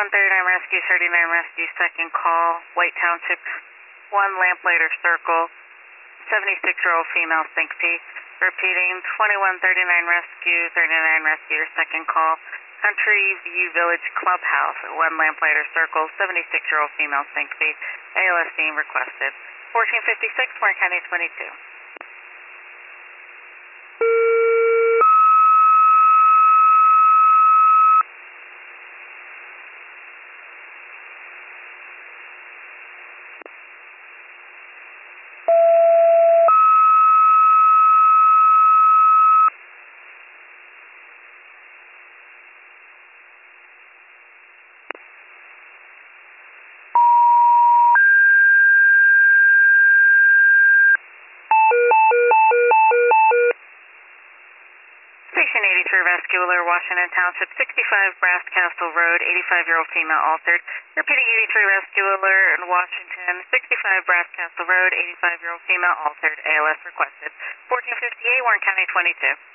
Rescue, 39 Rescue, second call, White Township, 1 Lamplighter Circle, 76-year-old female syncope. Repeating, 2139 Rescue, 39 Rescue, your second call, Country View Village Clubhouse, 1 Lamplighter Circle, 76-year-old female syncope. ALS being requested. 1456, Warren County 22. Station 83 Rescue Alert, Washington Township, 65 Brass Castle Road, 85-year-old female altered. Repeating 83 Rescue Alert in Washington, 65 Brass Castle Road, 85-year-old female altered. ALS requested. 1458, Warren County 22.